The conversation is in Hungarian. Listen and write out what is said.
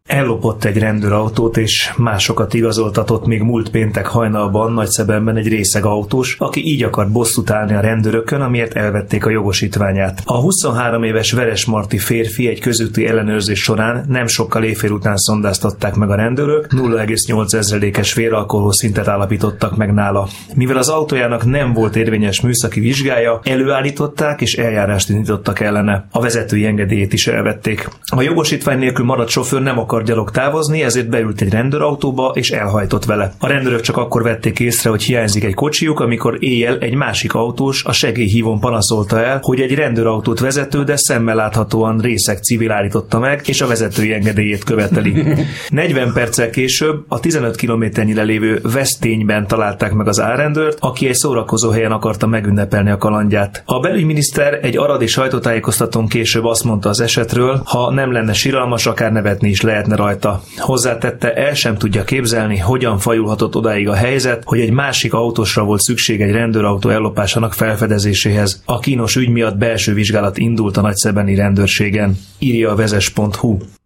Ellopott egy rendőrautót és másokat igazoltatott még múlt péntek hajnalban Nagyszebenben egy részeg autós, aki így akart bosszút állni a rendőrökön, amiért elvették a jogosítványát. A 23 éves veresmarty férfi egy közúti ellenőrzés során nem sokkal éjfél után szondáztatták meg a rendőrök, 0,8%-es véralkohol szintet állapítottak meg nála. Mivel az autójának nem volt érvényes műszaki vizsgája, előállították és eljárást indítottak ellene. A vezetői engedélyét is elvették. A jogosítvány nélkül maradt sofőr nem akart gyalog távozni, ezért beült egy rendőrautóba és elhajtott vele. A rendőrök csak akkor vették észre, hogy hiányzik egy kocsijuk, amikor éjjel egy másik autós a segélyhívón panaszolta el, hogy egy rendőrautót vezető, de szemmel láthatóan részeg civil állította meg, és a vezetői engedélyét követeli. 40 perccel később a 15 kilométernyire lévő Vesztényben találták meg az álrendőrt, aki egy szórakozó helyen akarta megünnepelni a kalandját. A belügyminiszter egy aradi sajtótájékoztatón később azt mondta az esetről, ha nem lenne siralmas, akár nevetni is lehetne rajta. Hozzátette, el sem tudja képzelni, hogyan fajulhatott odáig a helyzet, hogy egy másik autósra volt szükség egy rendőrautó ellopásának felfedezéséhez. A kínos ügy miatt belső vizsgálat indult a nagyszebeni rendőrségen, írja a vezes.hu.